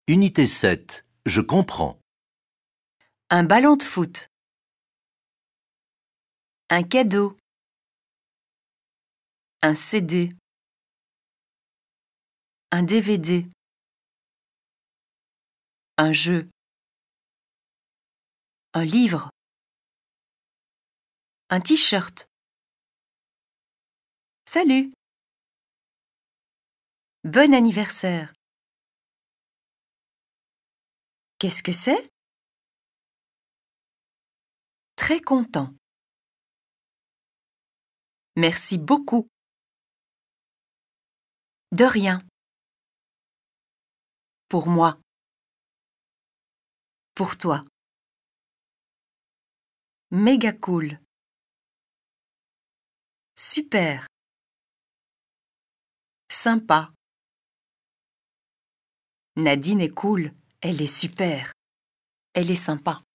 Unité 7. Je comprends. Un ballon de foot. Un cadeau. Un CD. Un DVD. Un jeu. Un livre. Un t-shirt. Salut! Bon anniversaire! Qu'est-ce que c'est? Très content. Merci beaucoup. De rien. Pour moi. Pour toi. Méga cool. Super. Sympa. Nadine est cool. Elle est super. Elle est sympa.